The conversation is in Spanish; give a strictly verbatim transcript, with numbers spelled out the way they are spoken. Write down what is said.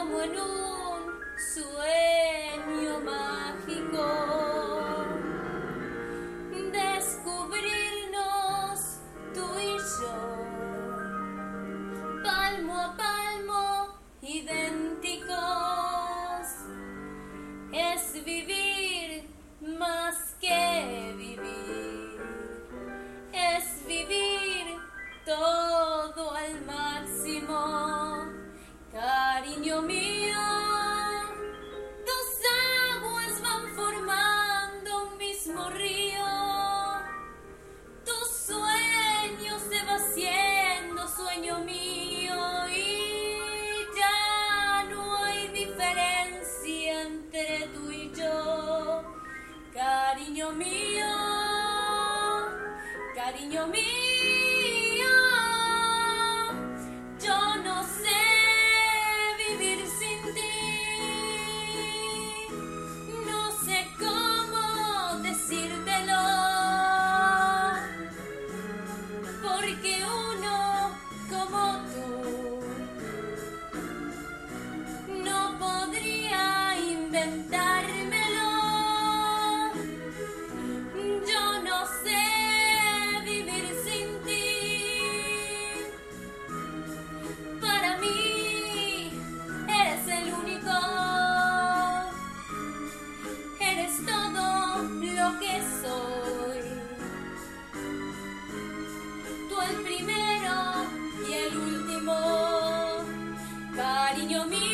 como en un sueño mágico, descubrirnos tú y yo, palmo a palmo, idénticos. Es vivir más que vivir, es vivir todo al máximo, cariño mío. Dos aguas van formando un mismo río, tu sueño se va haciendo sueño mío y ya no hay diferencia entre tú y yo, cariño mío, cariño mío. Yo no sé vivir sin ti, no sé cómo decírtelo, porque uno como tú no podría inventármelo. Yo no sé vivir sin ti, para mí eres el único, eres todo lo que soy, tú el primero y el último, cariño mío.